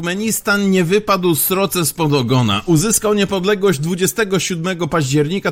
Turkmenistan nie wypadł sroce spod ogona. Uzyskał niepodległość 27 października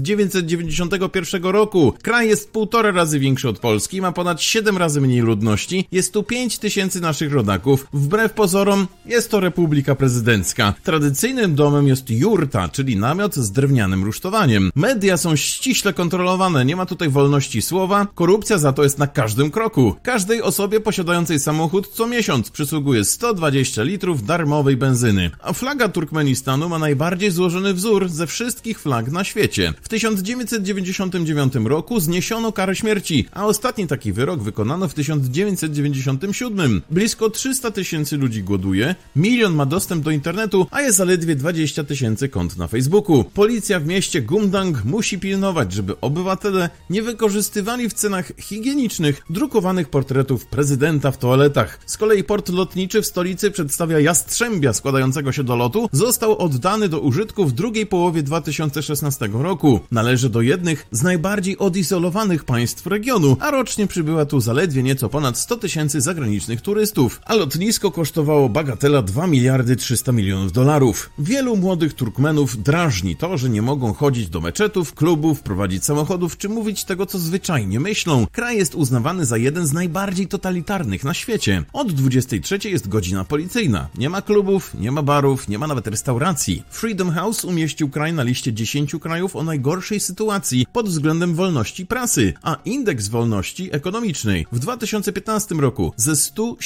1991 roku. Kraj jest 1,5 razy większy od Polski, ma ponad 7 razy mniej ludności, jest tu 5000 naszych rodaków. Wbrew pozorom jest to republika prezydencka. Tradycyjnym domem jest jurta, czyli namiot z drewnianym rusztowaniem. Media są ściśle kontrolowane, nie ma tutaj wolności słowa, korupcja za to jest na każdym kroku. Każdej osobie posiadającej samochód co miesiąc przysługuje 120 litrów darmowej benzyny. A flaga Turkmenistanu ma najbardziej złożony wzór ze wszystkich flag na świecie. W 1999 roku zniesiono karę śmierci, a ostatni taki wyrok wykonano w 1997. Blisko 300 000 ludzi głoduje, 1 000 000 ma dostęp do internetu, a jest zaledwie 20 000 kont na Facebooku. Policja w mieście Gumdang musi pilnować, żeby obywatele nie wykorzystywali w cenach higienicznych drukowanych portretów prezydenta w toaletach. Z kolei port lotniczy w stolicy przedstawia jastrzębia składającego się do lotu. Został oddany do użytku w drugiej połowie 2016 roku. Należy do jednych z najbardziej odizolowanych państw regionu, a rocznie przybyła tu zaledwie nieco ponad 100 000 zagranicznych turystów. A lotnisko kosztowało bagatela 2 300 000 000 $. Wielu młodych Turkmenów drażni to, że nie mogą chodzić do meczetów, klubów, prowadzić samochodów czy mówić tego, co zwyczajnie myślą. Kraj jest uznawany za jeden z najbardziej totalitarnych na świecie. Od 23 jest godzina policyjna. Nie ma klubów, nie ma barów, nie ma nawet restauracji. Freedom House umieścił kraj na liście 10 krajów o najgorszej sytuacji pod względem wolności prasy, a indeks wolności ekonomicznej w 2015 roku ze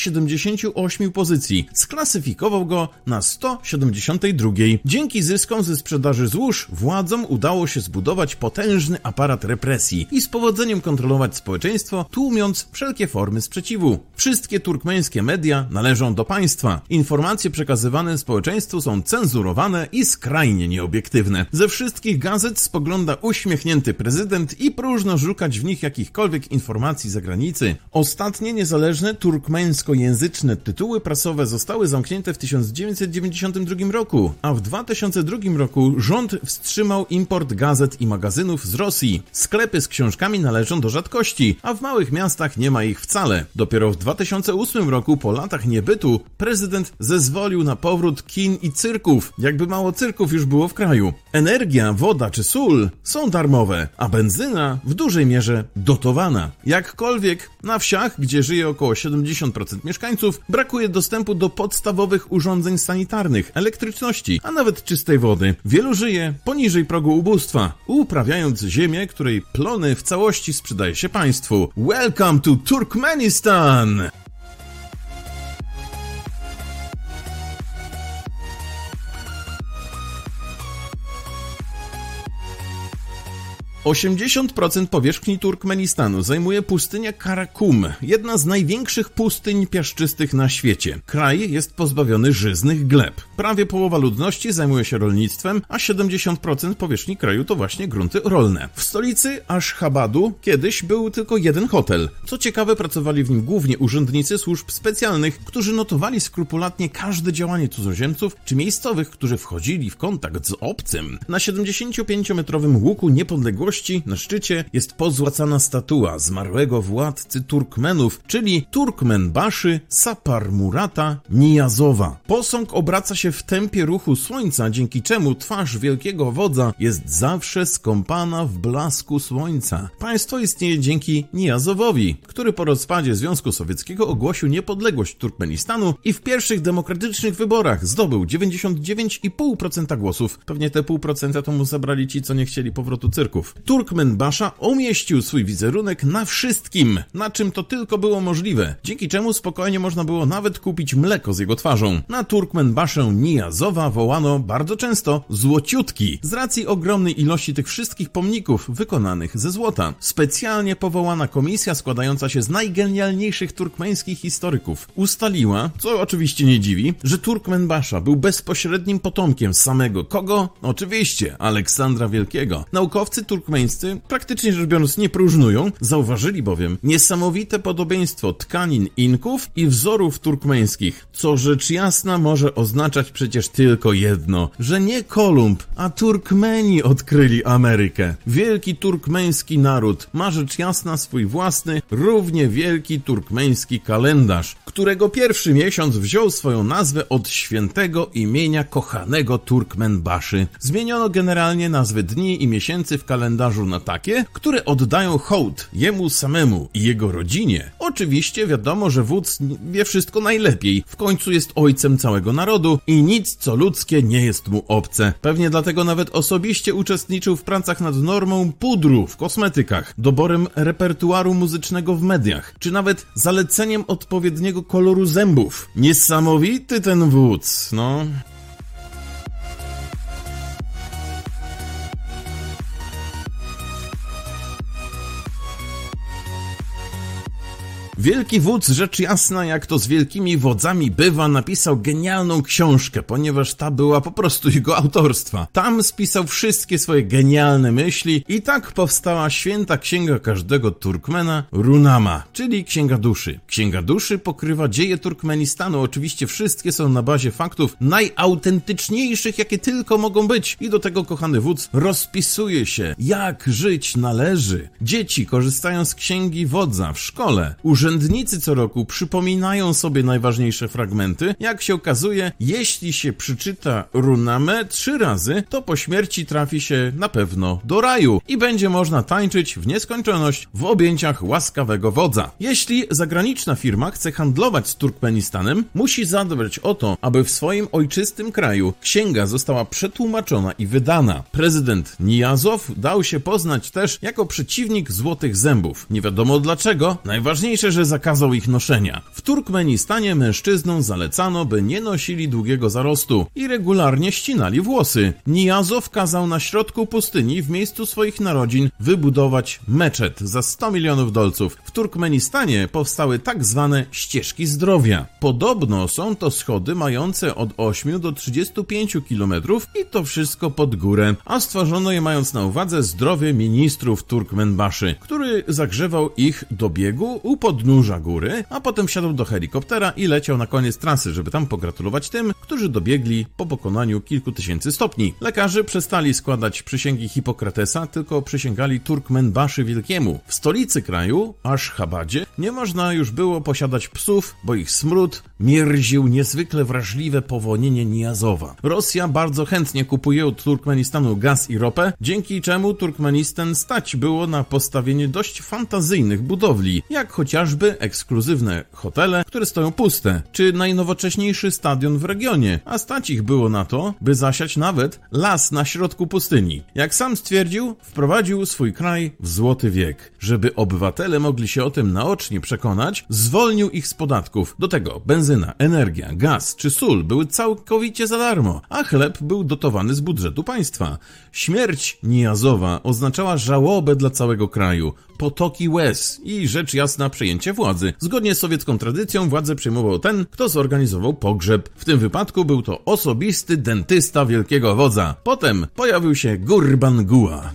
178 pozycji sklasyfikował go na 172. Dzięki zyskom ze sprzedaży złóż władzom udało się zbudować potężny aparat represji i z powodzeniem kontrolować społeczeństwo, tłumiąc wszelkie formy sprzeciwu. Wszystkie turkmeńskie media należą do państwa. Informacje przekazywane społeczeństwu są cenzurowane i skrajnie nieobiektywne. Ze wszystkich gazet spogląda uśmiechnięty prezydent i próżno szukać w nich jakichkolwiek informacji z zagranicy. Ostatnie niezależne turkmeńskojęzyczne tytuły prasowe zostały zamknięte w 1992 roku, a w 2002 roku rząd wstrzymał import gazet i magazynów z Rosji. Sklepy z książkami należą do rzadkości, a w małych miastach nie ma ich wcale. Dopiero w 2008 roku, po latach niebytu, prezydent zezwolił na powrót kin i cyrków. Jakby mało cyrków już było w kraju. Energia, woda czy sól są darmowe, a benzyna w dużej mierze dotowana. Jakkolwiek na wsiach, gdzie żyje około 70% mieszkańców, brakuje dostępu do podstawowych urządzeń sanitarnych, elektryczności, a nawet czystej wody. Wielu żyje poniżej progu ubóstwa, uprawiając ziemię, której plony w całości sprzedaje się państwu. Welcome to Turkmenistan! 80% powierzchni Turkmenistanu zajmuje pustynia Karakum, jedna z największych pustyń piaszczystych na świecie. Kraj jest pozbawiony żyznych gleb. Prawie połowa ludności zajmuje się rolnictwem, a 70% powierzchni kraju to właśnie grunty rolne. W stolicy Ashchabadu kiedyś był tylko jeden hotel. Co ciekawe, pracowali w nim głównie urzędnicy służb specjalnych, którzy notowali skrupulatnie każde działanie cudzoziemców czy miejscowych, którzy wchodzili w kontakt z obcym. Na 75-metrowym łuku niepodległości na szczycie jest pozłacana statua zmarłego władcy Turkmenów, czyli Turkmenbaszy Saparmurata Niyazowa. Posąg obraca się w tempie ruchu słońca, dzięki czemu twarz wielkiego wodza jest zawsze skąpana w blasku słońca. Państwo istnieje dzięki Niyazowowi, który po rozpadzie Związku Sowieckiego ogłosił niepodległość Turkmenistanu i w pierwszych demokratycznych wyborach zdobył 99,5% głosów. Pewnie te 0,5% to mu zabrali ci, co nie chcieli powrotu cyrków. Turkmenbasza umieścił swój wizerunek na wszystkim, na czym to tylko było możliwe, dzięki czemu spokojnie można było nawet kupić mleko z jego twarzą. Na Turkmenbaszę Niyazowa wołano bardzo często złociutki, z racji ogromnej ilości tych wszystkich pomników wykonanych ze złota. Specjalnie powołana komisja składająca się z najgenialniejszych turkmeńskich historyków ustaliła, co oczywiście nie dziwi, że Turkmenbasza był bezpośrednim potomkiem samego kogo? Oczywiście Aleksandra Wielkiego. Naukowcy turkmeńscy, praktycznie rzecz biorąc, nie próżnują, zauważyli bowiem niesamowite podobieństwo tkanin Inków i wzorów turkmeńskich, co rzecz jasna może oznaczać przecież tylko jedno, że nie Kolumb, a Turkmeni odkryli Amerykę. Wielki turkmeński naród ma rzecz jasna swój własny, równie wielki turkmeński kalendarz, którego pierwszy miesiąc wziął swoją nazwę od świętego imienia kochanego Turkmenbaszy. Zmieniono generalnie nazwy dni i miesięcy w kalendarzu na takie, które oddają hołd jemu samemu i jego rodzinie. Oczywiście wiadomo, że wódz wie wszystko najlepiej, w końcu jest ojcem całego narodu i nic co ludzkie nie jest mu obce. Pewnie dlatego nawet osobiście uczestniczył w pracach nad normą pudru w kosmetykach, doborem repertuaru muzycznego w mediach, czy nawet zaleceniem odpowiedniego koloru zębów. Niesamowity ten wódz, no. Wielki wódz, rzecz jasna, jak to z wielkimi wodzami bywa, napisał genialną książkę, ponieważ ta była po prostu jego autorstwa. Tam spisał wszystkie swoje genialne myśli i tak powstała święta księga każdego Turkmena, Runama, czyli Księga Duszy. Księga Duszy pokrywa dzieje Turkmenistanu, oczywiście wszystkie są na bazie faktów najautentyczniejszych, jakie tylko mogą być. I do tego kochany wódz rozpisuje się, jak żyć należy. Dzieci korzystają z księgi wodza w szkole. Urzędnicy co roku przypominają sobie najważniejsze fragmenty. Jak się okazuje, jeśli się przeczyta Runamę 3 razy, to po śmierci trafi się na pewno do raju i będzie można tańczyć w nieskończoność w objęciach łaskawego wodza. Jeśli zagraniczna firma chce handlować z Turkmenistanem, musi zadbać o to, aby w swoim ojczystym kraju księga została przetłumaczona i wydana. Prezydent Nijazow dał się poznać też jako przeciwnik złotych zębów. Nie wiadomo dlaczego, najważniejsze, że zakazał ich noszenia. W Turkmenistanie mężczyznom zalecano, by nie nosili długiego zarostu i regularnie ścinali włosy. Nijazow kazał na środku pustyni w miejscu swoich narodzin wybudować meczet za 100 milionów dolców. W Turkmenistanie powstały tak zwane ścieżki zdrowia. Podobno są to schody mające od 8 do 35 km i to wszystko pod górę, a stworzono je mając na uwadze zdrowie ministrów Turkmenbaszy, który zagrzewał ich do biegu u podnóża góry, a potem wsiadł do helikoptera i leciał na koniec trasy, żeby tam pogratulować tym, którzy dobiegli po pokonaniu kilku tysięcy stopni. Lekarze przestali składać przysięgi Hipokratesa, tylko przysięgali Turkmenbaszy Wielkiemu. W stolicy kraju, Aszchabadzie, nie można już było posiadać psów, bo ich smród mierził niezwykle wrażliwe powonienie Nijazowa. Rosja bardzo chętnie kupuje od Turkmenistanu gaz i ropę, dzięki czemu Turkmenistan stać było na postawienie dość fantazyjnych budowli, jak chociażby ekskluzywne hotele, które stoją puste, czy najnowocześniejszy stadion w regionie, a stać ich było na to, by zasiać nawet las na środku pustyni. Jak sam stwierdził, wprowadził swój kraj w złoty wiek. Żeby obywatele mogli się o tym naocznie przekonać, zwolnił ich z podatków. Do tego benzyna, energia, gaz czy sól były całkowicie za darmo, a chleb był dotowany z budżetu państwa. Śmierć Nijazowa oznaczała żałobę dla całego kraju, potoki łez i rzecz jasna przejęcie władzy. Zgodnie z sowiecką tradycją władzę przejmował ten, kto zorganizował pogrzeb. W tym wypadku był to osobisty dentysta wielkiego wodza. Potem pojawił się Gurbanguła.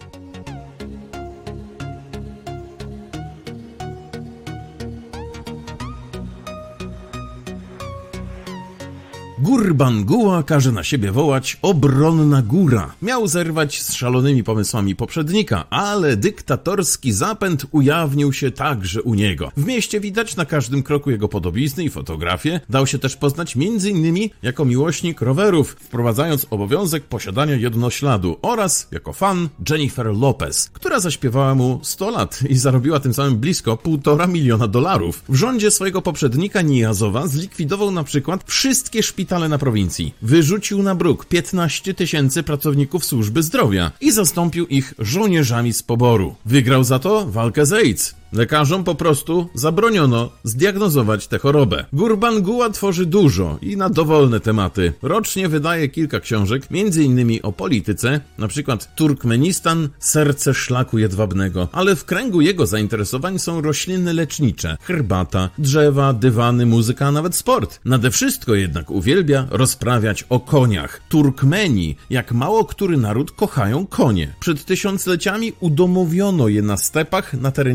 Gurbanguła każe na siebie wołać obronna góra. Miał zerwać z szalonymi pomysłami poprzednika, ale dyktatorski zapęd ujawnił się także u niego. W mieście widać na każdym kroku jego podobizny i fotografie. Dał się też poznać m.in. jako miłośnik rowerów, wprowadzając obowiązek posiadania jednośladu oraz jako fan Jennifer Lopez, która zaśpiewała mu 100 lat i zarobiła tym samym blisko $1,5 miliona. W rządzie swojego poprzednika Nijazowa zlikwidował na przykład wszystkie szpitale na prowincji. Wyrzucił na bruk 15 000 pracowników służby zdrowia i zastąpił ich żołnierzami z poboru. Wygrał za to walkę z AIDS. Lekarzom po prostu zabroniono zdiagnozować tę chorobę. Gurbanguła tworzy dużo i na dowolne tematy. Rocznie wydaje kilka książek, m.in. o polityce, np. Turkmenistan, serce szlaku jedwabnego, ale w kręgu jego zainteresowań są rośliny lecznicze, herbata, drzewa, dywany, muzyka, a nawet sport. Nade wszystko jednak uwielbia rozprawiać o koniach. Turkmeni, jak mało który naród, kochają konie. Przed tysiącleciami udomowiono je na stepach na terenie właśnie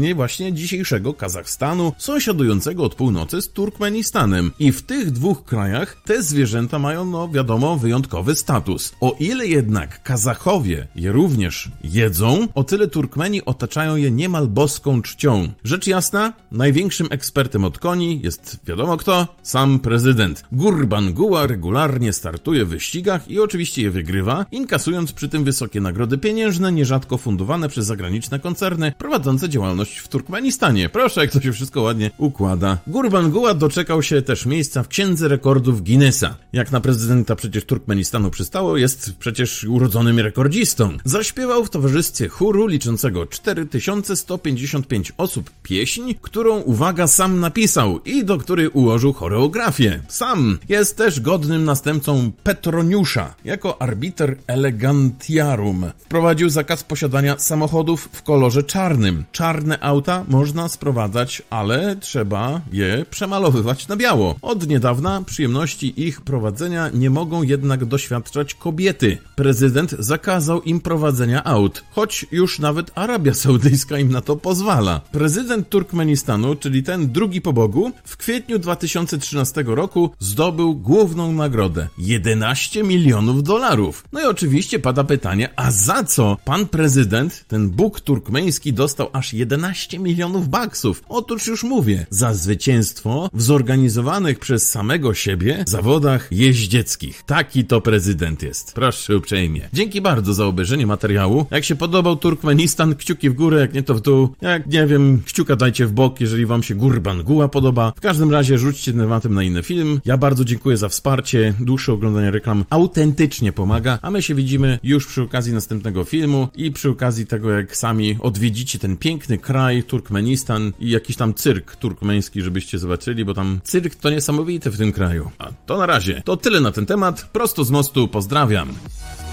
właśnie dzisiejszego Kazachstanu, sąsiadującego od północy z Turkmenistanem. I w tych dwóch krajach te zwierzęta mają, no wiadomo, wyjątkowy status. O ile jednak Kazachowie je również jedzą, o tyle Turkmeni otaczają je niemal boską czcią. Rzecz jasna, największym ekspertem od koni jest wiadomo kto? Sam prezydent. Gurbanguła regularnie startuje w wyścigach i oczywiście je wygrywa, inkasując przy tym wysokie nagrody pieniężne, nierzadko fundowane przez zagraniczne koncerny prowadzące działalność w Turkmenistanie. Proszę, jak to się wszystko ładnie układa. Gurbanguła doczekał się też miejsca w Księdze Rekordów Guinnessa. Jak na prezydenta przecież Turkmenistanu przystało, jest przecież urodzonym rekordzistą. Zaśpiewał w towarzystwie chóru liczącego 4155 osób pieśń, którą, uwaga, sam napisał i do której ułożył choreografię. Sam jest też godnym następcą Petroniusza. Jako arbiter elegantiarum wprowadził zakaz posiadania samochodów w kolorze czarnym. Czarne auta można sprowadzać, ale trzeba je przemalowywać na biało. Od niedawna przyjemności ich prowadzenia nie mogą jednak doświadczać kobiety. Prezydent zakazał im prowadzenia aut, choć już nawet Arabia Saudyjska im na to pozwala. Prezydent Turkmenistanu, czyli ten drugi po Bogu, w kwietniu 2013 roku zdobył główną nagrodę – $11 milionów. No i oczywiście pada pytanie, a za co pan prezydent, ten Bóg turkmeński, dostał aż 11 milionów baksów? Otóż już mówię, za zwycięstwo w zorganizowanych przez samego siebie zawodach jeździeckich. Taki to prezydent jest. Proszę uprzejmie. Dzięki bardzo za obejrzenie materiału. Jak się podobał Turkmenistan, kciuki w górę, jak nie to w dół. Jak nie wiem, kciuka dajcie w bok, jeżeli wam się Gurbanguła podoba. W każdym razie rzućcie tematem na inny film. Ja bardzo dziękuję za wsparcie. Dłuższe oglądanie reklam autentycznie pomaga, a my się widzimy już przy okazji następnego filmu i przy okazji tego, jak sami odwiedzicie ten piękny kraj, Turkmenistan i jakiś tam cyrk turkmeński, żebyście zobaczyli, bo tam cyrk to niesamowity w tym kraju. A to na razie. To tyle na ten temat. Prosto z mostu. Pozdrawiam.